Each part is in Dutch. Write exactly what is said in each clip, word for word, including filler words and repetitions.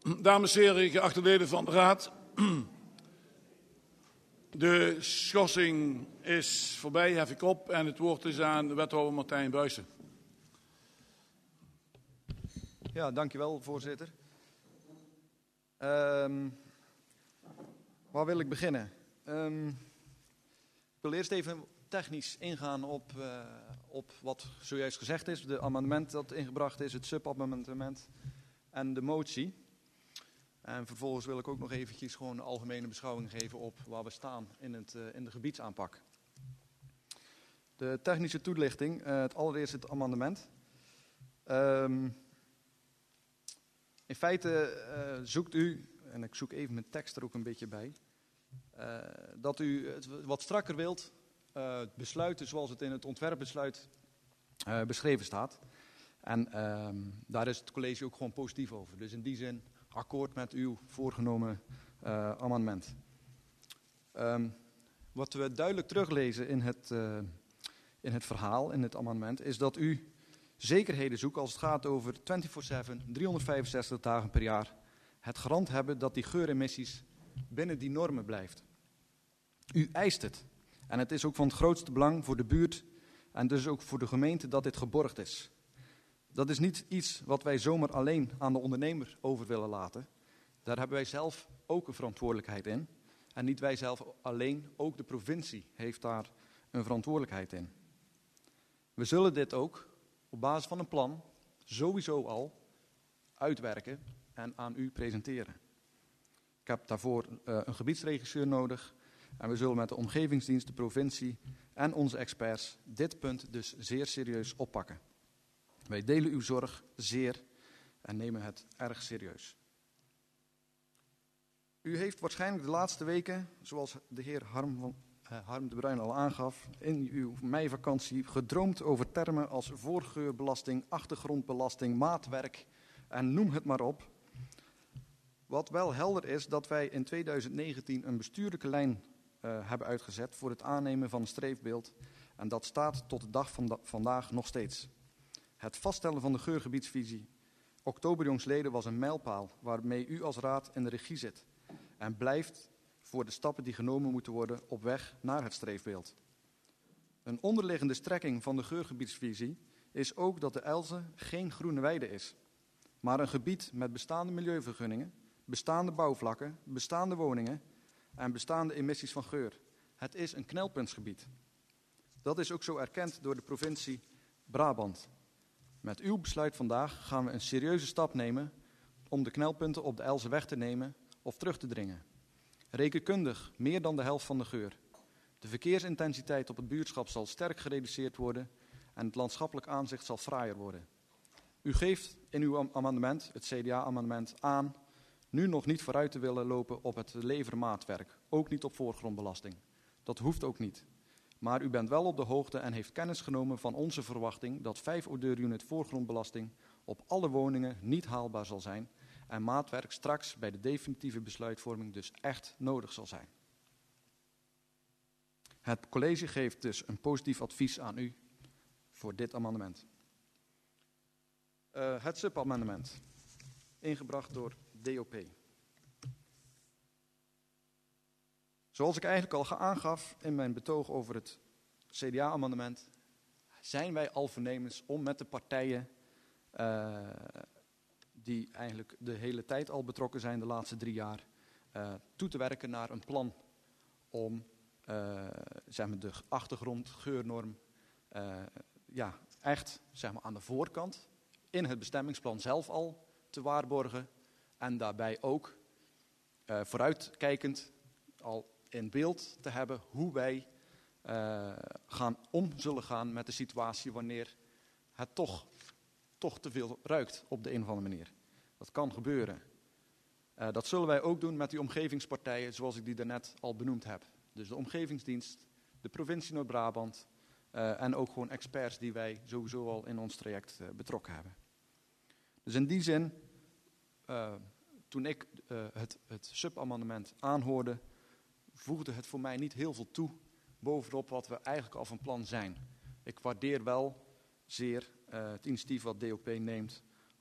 Dames en heren, geachte leden van de Raad. De schorsing is voorbij, hef ik op. En het woord is aan de wethouder Martijn Buijsen. Ja, dankjewel, voorzitter. Um, waar wil ik beginnen? Um, ik wil eerst even technisch ingaan op, uh, op wat zojuist gezegd is. De amendement dat ingebracht is, het subamendement en de motie. En vervolgens wil ik ook nog eventjes gewoon een algemene beschouwing geven op waar we staan in, het, uh, in de gebiedsaanpak. De technische toelichting, uh, het allereerst het amendement. Um, in feite uh, zoekt u, en ik zoek even mijn tekst er ook een beetje bij, uh, dat u het wat strakker wilt, uh, het besluiten zoals het in het ontwerpbesluit uh, beschreven staat. En um, daar is het college ook gewoon positief over. Dus in die zin akkoord met uw voorgenomen uh, amendement. Um, wat we duidelijk teruglezen in het, uh, in het verhaal, in het amendement, is dat u zekerheden zoekt als het gaat over vierentwintig zeven, driehonderdvijfenzestig dagen per jaar. Het garant hebben dat die geuremissies binnen die normen blijft. U eist het. En het is ook van het grootste belang voor de buurt en dus ook voor de gemeente dat dit geborgd is. Dat is niet iets wat wij zomaar alleen aan de ondernemer over willen laten. Daar hebben wij zelf ook een verantwoordelijkheid in. En niet wij zelf alleen, ook de provincie heeft daar een verantwoordelijkheid in. We zullen dit ook op basis van een plan sowieso al uitwerken en aan u presenteren. Ik heb daarvoor uh, een gebiedsregisseur nodig. En we zullen met de omgevingsdienst, de provincie en onze experts dit punt dus zeer serieus oppakken. Wij delen uw zorg zeer en nemen het erg serieus. U heeft waarschijnlijk de laatste weken, zoals de heer Harm, van, uh, Harm de Bruin al aangaf, in uw meivakantie gedroomd over termen als voorgeurbelasting, achtergrondbelasting, maatwerk en noem het maar op. Wat wel helder is dat wij in tweeduizend negentien een bestuurlijke lijn uh, hebben uitgezet voor het aannemen van een streefbeeld. En dat staat tot de dag van da- vandaag nog steeds. Het vaststellen van de geurgebiedsvisie oktober jongsleden was een mijlpaal waarmee u als raad in de regie zit en blijft voor de stappen die genomen moeten worden op weg naar het streefbeeld. Een onderliggende strekking van de geurgebiedsvisie is ook dat de Elze geen groene weide is, maar een gebied met bestaande milieuvergunningen, bestaande bouwvlakken, bestaande woningen en bestaande emissies van geur. Het is een knelpuntsgebied. Dat is ook zo erkend door de provincie Brabant. Met uw besluit vandaag gaan we een serieuze stap nemen om de knelpunten op de Elze weg te nemen of terug te dringen. Rekenkundig meer dan de helft van de geur. De verkeersintensiteit op het buurtschap zal sterk gereduceerd worden en het landschappelijk aanzicht zal fraaier worden. U geeft in uw amendement, het C D A-amendement, aan nu nog niet vooruit te willen lopen op het leveren maatwerk, ook niet op voorgrondbelasting. Dat hoeft ook niet. Maar u bent wel op de hoogte en heeft kennis genomen van onze verwachting dat vijf odeur-unit voorgrondbelasting op alle woningen niet haalbaar zal zijn en maatwerk straks bij de definitieve besluitvorming dus echt nodig zal zijn. Het college geeft dus een positief advies aan u voor dit amendement. Uh, het subamendement, ingebracht door D O P. Zoals ik eigenlijk al aangaf in mijn betoog over het C D A-amendement, zijn wij al voornemens om met de partijen uh, die eigenlijk de hele tijd al betrokken zijn, de laatste drie jaar, uh, toe te werken naar een plan om uh, zeg maar de achtergrondgeurnorm uh, ja, echt zeg maar aan de voorkant in het bestemmingsplan zelf al te waarborgen en daarbij ook uh, vooruitkijkend al in beeld te hebben hoe wij uh, gaan om zullen gaan met de situatie wanneer het toch, toch te veel ruikt op de een of andere manier. Dat kan gebeuren. Uh, dat zullen wij ook doen met die omgevingspartijen zoals ik die daarnet al benoemd heb. Dus de omgevingsdienst, de provincie Noord-Brabant uh, en ook gewoon experts die wij sowieso al in ons traject uh, betrokken hebben. Dus in die zin, uh, toen ik uh, het, het subamendement aanhoorde, voegde het voor mij niet heel veel toe bovenop wat we eigenlijk al van plan zijn. Ik waardeer wel zeer uh, het initiatief wat D O P neemt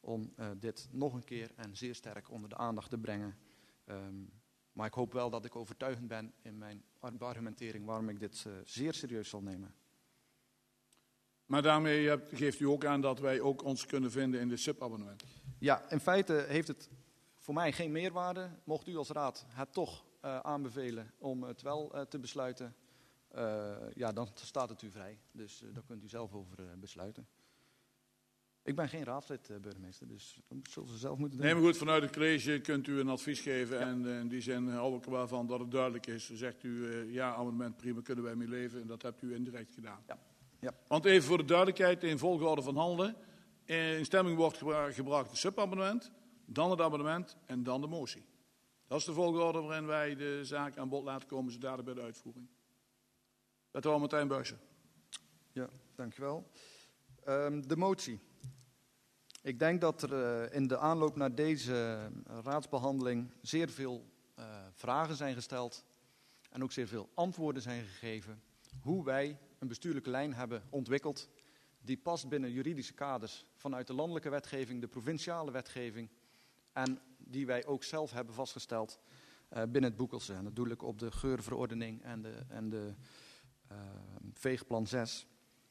om uh, dit nog een keer en zeer sterk onder de aandacht te brengen. Um, maar ik hoop wel dat ik overtuigend ben in mijn argumentering waarom ik dit uh, zeer serieus zal nemen. Maar daarmee hebt, geeft u ook aan dat wij ook ons kunnen vinden in de subabonnement. Ja, in feite heeft het voor mij geen meerwaarde. Mocht u als raad het toch uh, aanbevelen om het wel uh, te besluiten, uh, ja, dan staat het u vrij. Dus uh, daar kunt u zelf over uh, besluiten. Ik ben geen raadslid, uh, burgemeester, dus dat zullen ze zelf moeten doen. Nee, maar goed, vanuit het college kunt u een advies geven. Ja. En uh, in die zin hou ik er wel van dat het duidelijk is. Zegt u, uh, ja, amendement prima, kunnen wij mee leven. En dat hebt u indirect gedaan. Ja. Ja. Want even voor de duidelijkheid, in volgorde van handelen. In stemming wordt gebra- gebracht het subamendement, dan het amendement en dan de motie. Dat is de volgorde waarin wij de zaak aan bod laten komen, zodat bij de uitvoering. Wethouder Martijn Buijsen. Ja, dankjewel. Um, de motie. Ik denk dat er uh, in de aanloop naar deze uh, raadsbehandeling zeer veel uh, vragen zijn gesteld en ook zeer veel antwoorden zijn gegeven hoe wij een bestuurlijke lijn hebben ontwikkeld die past binnen juridische kaders vanuit de landelijke wetgeving, de provinciale wetgeving en die wij ook zelf hebben vastgesteld uh, binnen het Boekelse. En dat doe ik op de geurverordening en de, en de uh, veegplan zes.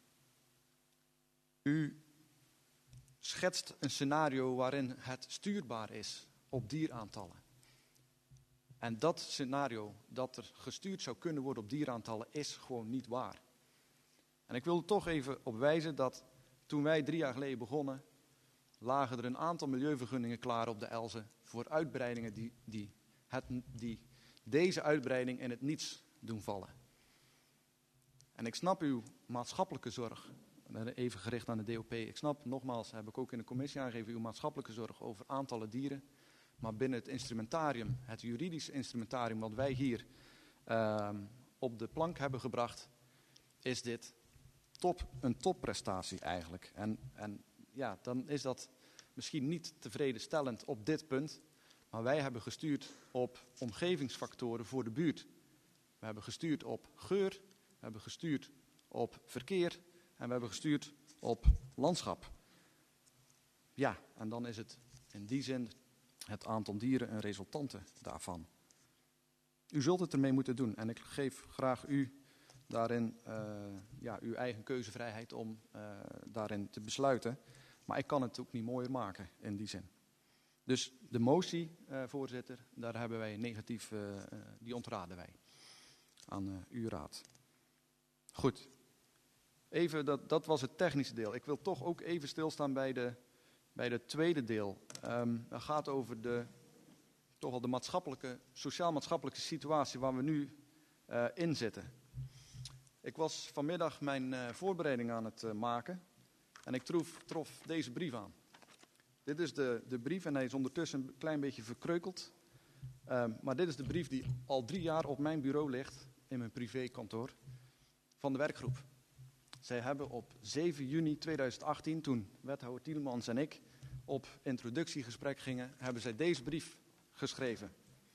U schetst een scenario waarin het stuurbaar is op dieraantallen. En dat scenario, dat er gestuurd zou kunnen worden op dieraantallen, is gewoon niet waar. En ik wil er toch even op wijzen dat toen wij drie jaar geleden begonnen, lagen er een aantal milieuvergunningen klaar op de Elze voor uitbreidingen die, die, het, die deze uitbreiding in het niets doen vallen. En ik snap uw maatschappelijke zorg, even gericht aan de D O P. Ik snap, nogmaals, heb ik ook in de commissie aangegeven, uw maatschappelijke zorg over aantallen dieren. Maar binnen het instrumentarium, het juridische instrumentarium wat wij hier uh, op de plank hebben gebracht, is dit top, een topprestatie eigenlijk. En, en ja, dan is dat misschien niet tevredenstellend op dit punt, maar wij hebben gestuurd op omgevingsfactoren voor de buurt. We hebben gestuurd op geur, we hebben gestuurd op verkeer en we hebben gestuurd op landschap. Ja, en dan is het in die zin het aantal dieren een resultante daarvan. U zult het ermee moeten doen en ik geef graag u daarin uh, ja, uw eigen keuzevrijheid om uh, daarin te besluiten. Maar ik kan het ook niet mooier maken in die zin. Dus de motie, uh, voorzitter, daar hebben wij negatief, uh, uh, die ontraden wij aan uh, uw raad. Goed, even dat, dat was het technische deel. Ik wil toch ook even stilstaan bij de, bij de tweede deel. Um, dat gaat over de, toch wel de maatschappelijke, sociaal-maatschappelijke situatie waar we nu uh, in zitten. Ik was vanmiddag mijn uh, voorbereiding aan het uh, maken en ik trof, trof deze brief aan. Dit is de, de brief en hij is ondertussen een klein beetje verkreukeld. Um, maar dit is de brief die al drie jaar op mijn bureau ligt, in mijn privékantoor, van de werkgroep. Zij hebben op zeven juni tweeduizend achttien, toen wethouder Tielemans en ik op introductiegesprek gingen, hebben zij deze brief geschreven.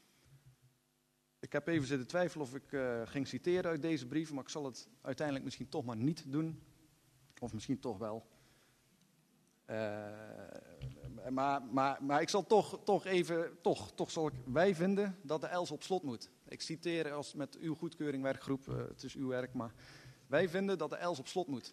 Ik heb even zitten twijfelen of ik uh, ging citeren uit deze brief, maar ik zal het uiteindelijk misschien toch maar niet doen. Of misschien toch wel. Uh, maar, maar, maar ik zal toch, toch even, toch, toch zal ik, wij vinden dat de Els op slot moet. Ik citeer als met uw goedkeuring werkgroep, uh, het is uw werk, maar wij vinden dat de Els op slot moet.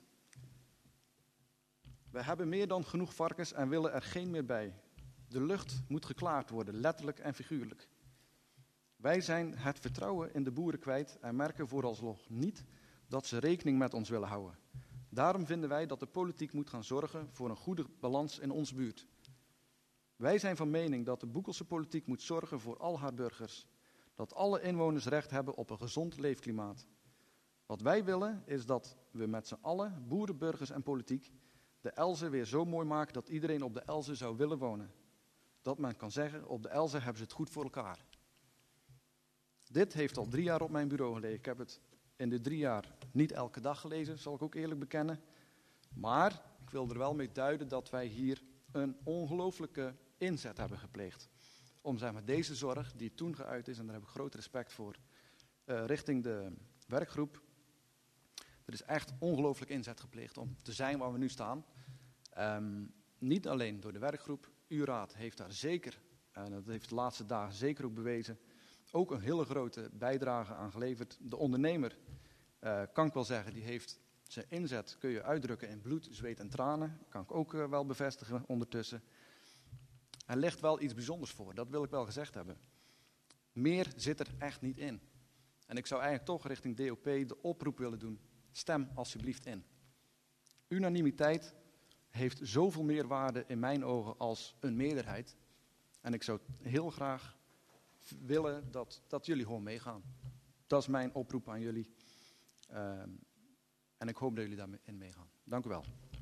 We hebben meer dan genoeg varkens en willen er geen meer bij. De lucht moet geklaard worden, letterlijk en figuurlijk. Wij zijn het vertrouwen in de boeren kwijt en merken vooralsnog niet dat ze rekening met ons willen houden. Daarom vinden wij dat de politiek moet gaan zorgen voor een goede balans in onze buurt. Wij zijn van mening dat de Boekelse politiek moet zorgen voor al haar burgers. Dat alle inwoners recht hebben op een gezond leefklimaat. Wat wij willen is dat we met z'n allen, boeren, burgers en politiek, de Elze weer zo mooi maken dat iedereen op de Elze zou willen wonen. Dat men kan zeggen, op de Elze hebben ze het goed voor elkaar. Dit heeft al drie jaar op mijn bureau gelegen. Ik heb het in de drie jaar niet elke dag gelezen, zal ik ook eerlijk bekennen. Maar ik wil er wel mee duiden dat wij hier een ongelooflijke inzet hebben gepleegd. Om zeg maar, deze zorg die toen geuit is, en daar heb ik groot respect voor, uh, richting de werkgroep. Er is echt ongelooflijk inzet gepleegd om te zijn waar we nu staan. Um, niet alleen door de werkgroep. Uw raad heeft daar zeker, en dat heeft de laatste dagen zeker ook bewezen, ook een hele grote bijdrage aan geleverd. De ondernemer, uh, kan ik wel zeggen, die heeft zijn inzet, kun je uitdrukken in bloed, zweet en tranen. Kan ik ook uh, wel bevestigen ondertussen. Er ligt wel iets bijzonders voor, dat wil ik wel gezegd hebben. Meer zit er echt niet in. En ik zou eigenlijk toch richting D O P de oproep willen doen. Stem alsjeblieft in. Unanimiteit heeft zoveel meer waarde in mijn ogen als een meerderheid. En ik zou heel graag willen dat, dat jullie gewoon meegaan. Dat is mijn oproep aan jullie. Uh, en ik hoop dat jullie daarin meegaan. Dank u wel.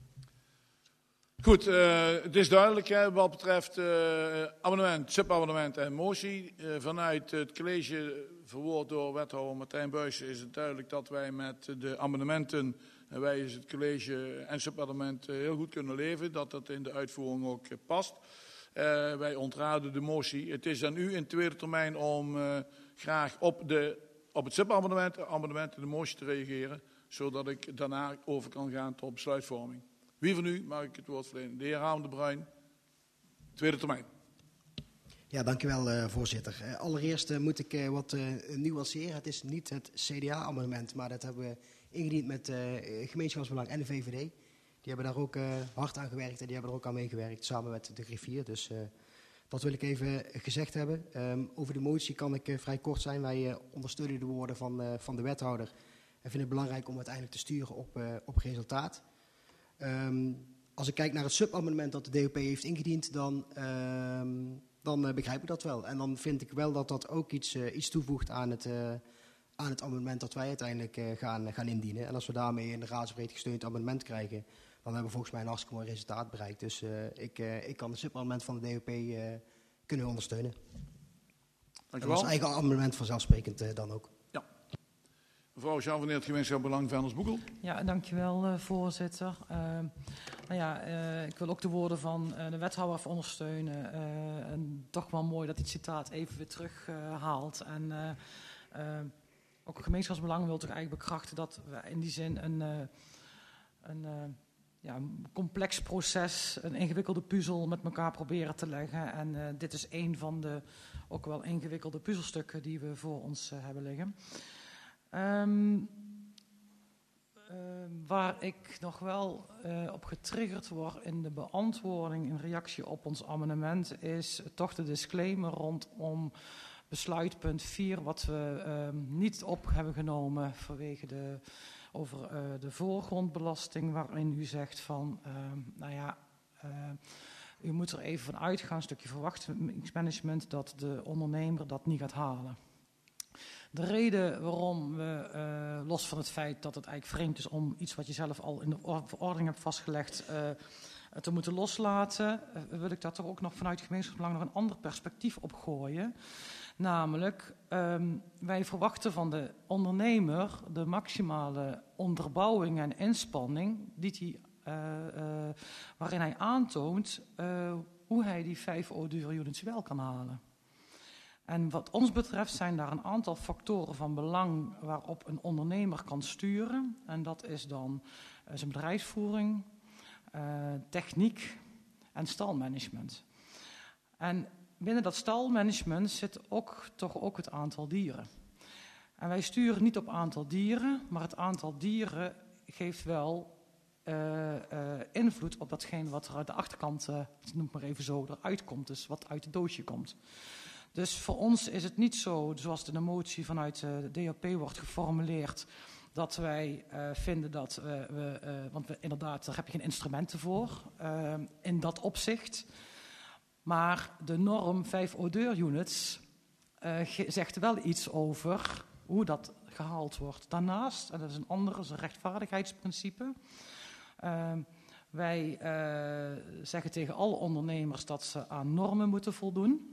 Goed, uh, het is duidelijk hè, wat betreft uh, abonnement, subabonnement en motie. Uh, vanuit het college, verwoord door wethouder Martijn Buijsen, is het duidelijk dat wij met de amendementen, en wij is het college en subabonnement uh, heel goed kunnen leven. Dat dat in de uitvoering ook uh, past. Uh, wij ontraden de motie. Het is aan u in tweede termijn om uh, graag op, de, op het subabonnement amendement en de motie te reageren. Zodat ik daarna over kan gaan tot besluitvorming. Wie van u mag ik het woord verlenen? De heer Harm de Bruin, tweede termijn. Ja, dankjewel uh, voorzitter. Uh, allereerst uh, moet ik uh, wat uh, nuanceren. Het is niet het C D A-amendement, maar dat hebben we ingediend met uh, Gemeenschapsbelang en de V V D. Die hebben daar ook uh, hard aan gewerkt en die hebben er ook aan meegewerkt, samen met de griffier. Dus uh, dat wil ik even gezegd hebben. Um, over de motie kan ik uh, vrij kort zijn. Wij uh, ondersteunen de woorden van, uh, van de wethouder en vinden het belangrijk om uiteindelijk te sturen op, uh, op resultaat. Um, als ik kijk naar het subamendement dat de D O P heeft ingediend, dan, um, dan uh, begrijp ik dat wel. En dan vind ik wel dat dat ook iets, uh, iets toevoegt aan het, uh, aan het amendement dat wij uiteindelijk uh, gaan, gaan indienen. En als we daarmee een raadsbreed gesteund amendement krijgen, dan hebben we volgens mij een hartstikke mooi resultaat bereikt. Dus uh, ik, uh, ik kan het subamendement van de D O P uh, kunnen ondersteunen. Dank en ons eigen amendement vanzelfsprekend uh, dan ook. Ja. Mevrouw Jean van het gemeenschap Belang Venlos Boekel. Ja, dankjewel uh, voorzitter. Uh, nou ja, uh, ik wil ook de woorden van uh, de wethouder ondersteunen. Uh, en toch wel mooi dat hij het citaat even weer terug uh, haalt. En uh, uh, ook het gemeenschapsbelang wil toch eigenlijk bekrachten dat we in die zin een, uh, een, uh, ja, een complex proces, een ingewikkelde puzzel met elkaar proberen te leggen. En uh, dit is een van de ook wel ingewikkelde puzzelstukken die we voor ons uh, hebben liggen. Um, uh, waar ik nog wel uh, op getriggerd word in de beantwoording in reactie op ons amendement is toch de disclaimer rondom besluitpunt vier wat we uh, niet op hebben genomen vanwege de, over uh, de voorgrondbelasting waarin u zegt van uh, nou ja, uh, u moet er even van uitgaan, een stukje verwachtingsmanagement, dat de ondernemer dat niet gaat halen. De reden waarom we, uh, los van het feit dat het eigenlijk vreemd is om iets wat je zelf al in de verordening hebt vastgelegd uh, te moeten loslaten, uh, wil ik daar toch ook nog vanuit het gemeenschapsbelang nog een ander perspectief op gooien. Namelijk, um, wij verwachten van de ondernemer de maximale onderbouwing en inspanning die die, uh, uh, waarin hij aantoont uh, hoe hij die vijf O-dure units wel kan halen. En wat ons betreft zijn daar een aantal factoren van belang waarop een ondernemer kan sturen. En dat is dan uh, zijn bedrijfsvoering, uh, techniek en stalmanagement. En binnen dat stalmanagement zit ook, toch ook het aantal dieren. En wij sturen niet op aantal dieren, maar het aantal dieren geeft wel uh, uh, invloed op datgene wat er uit de achterkant, uh, noem maar even zo, eruit komt. Dus wat uit het doosje komt. Dus voor ons is het niet zo, zoals de motie vanuit de D O P wordt geformuleerd, dat wij uh, vinden dat we, we uh, want we, inderdaad, daar heb je geen instrumenten voor, uh, in dat opzicht. Maar de norm vijf O-deur units uh, zegt wel iets over hoe dat gehaald wordt. Daarnaast, en dat is een ander, dat is een rechtvaardigheidsprincipe. Uh, wij uh, zeggen tegen alle ondernemers dat ze aan normen moeten voldoen.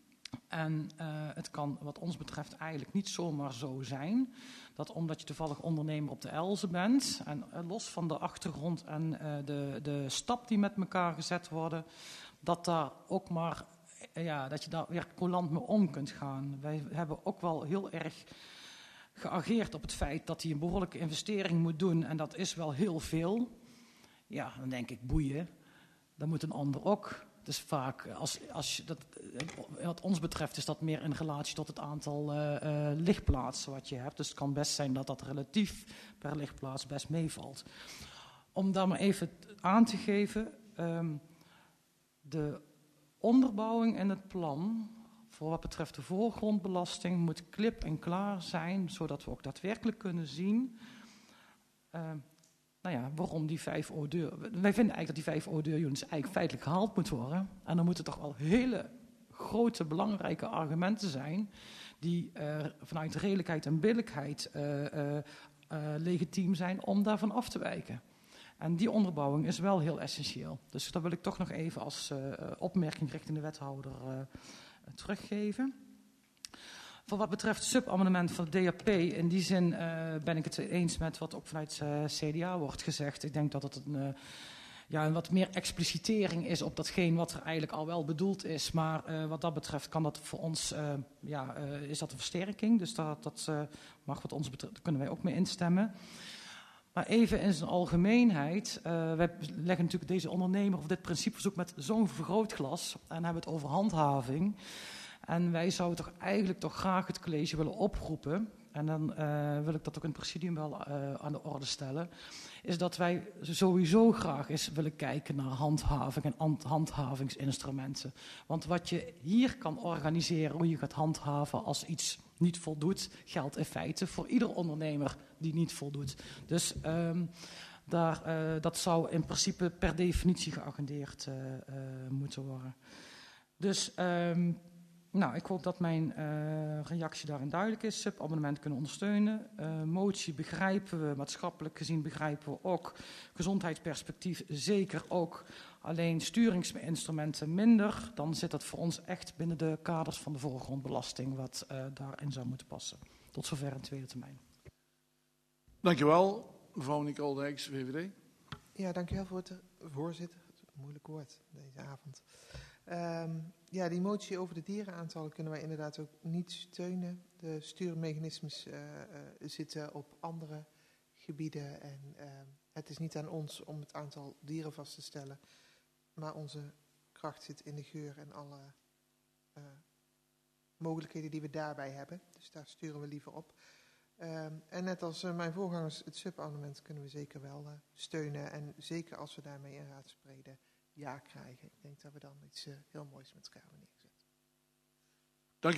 En uh, het kan wat ons betreft eigenlijk niet zomaar zo zijn dat omdat je toevallig ondernemer op de Elze bent en uh, los van de achtergrond en uh, de, de stap die met elkaar gezet worden, dat, daar ook maar, uh, ja, dat je daar weer coulant mee om kunt gaan. Wij hebben ook wel heel erg geageerd op het feit dat hij een behoorlijke investering moet doen en dat is wel heel veel. Ja, dan denk ik boeien. dan moet een ander ook. Dus vaak, als, als je dat, wat ons betreft, is dat meer in relatie tot het aantal uh, uh, lichtplaatsen wat je hebt. Dus het kan best zijn dat dat relatief per lichtplaats best meevalt. Om daar maar even aan te geven, um, de onderbouwing en het plan voor wat betreft de voorgrondbelasting moet klip en klaar zijn, zodat we ook daadwerkelijk kunnen zien uh, nou ja, waarom die vijf O-deur. Wij vinden eigenlijk dat die vijf O-deur-units eigenlijk feitelijk gehaald moet worden. En dan moeten toch wel hele grote, belangrijke argumenten zijn die uh, vanuit redelijkheid en billijkheid uh, uh, uh, legitiem zijn om daarvan af te wijken. En die onderbouwing is wel heel essentieel. Dus dat wil ik toch nog even als uh, opmerking richting de wethouder uh, teruggeven. Voor wat betreft het subamendement van de D A P, in die zin uh, ben ik het eens met wat ook vanuit uh, C D A wordt gezegd. Ik denk dat het een, uh, ja, een wat meer explicitering is op datgene wat er eigenlijk al wel bedoeld is. Maar uh, wat dat betreft kan dat voor ons, uh, ja, uh, is dat een versterking. Dus dat, dat uh, mag wat ons betreft, daar kunnen wij ook mee instemmen. Maar even in zijn algemeenheid, uh, wij leggen natuurlijk deze ondernemer of dit principeverzoek met zo'n vergrootglas en hebben het over handhaving. En wij zouden toch eigenlijk toch graag het college willen oproepen, en dan uh, wil ik dat ook in het presidium wel uh, aan de orde stellen, is dat wij sowieso graag eens willen kijken naar handhaving en handhavingsinstrumenten. Want wat je hier kan organiseren, hoe je gaat handhaven als iets niet voldoet, geldt in feite voor ieder ondernemer die niet voldoet. Dus um, daar, uh, dat zou in principe per definitie geagendeerd uh, uh, moeten worden. Dus um, nou, ik hoop dat mijn uh, reactie daarin duidelijk is. Subamendement kunnen ondersteunen. Uh, motie begrijpen we, maatschappelijk gezien begrijpen we ook. Gezondheidsperspectief zeker ook. Alleen sturingsinstrumenten minder. Dan zit dat voor ons echt binnen de kaders van de voorgrondbelasting wat uh, daarin zou moeten passen. Tot zover in tweede termijn. Dankjewel, mevrouw Nicole Dijks, V V D. Ja, dankjewel voor het voorzitter. Moeilijk woord deze avond. Um, ja, die motie over de dierenaantallen kunnen wij inderdaad ook niet steunen. De stuurmechanismes uh, uh, zitten op andere gebieden en uh, het is niet aan ons om het aantal dieren vast te stellen, maar onze kracht zit in de geur en alle uh, mogelijkheden die we daarbij hebben. Dus daar sturen we liever op. Um, en net als uh, mijn voorgangers, het subamendement kunnen we zeker wel uh, steunen en zeker als we daarmee in raadsbrede ja krijgen. Ik denk dat we dan iets uh, heel moois met elkaar hebben neergezet.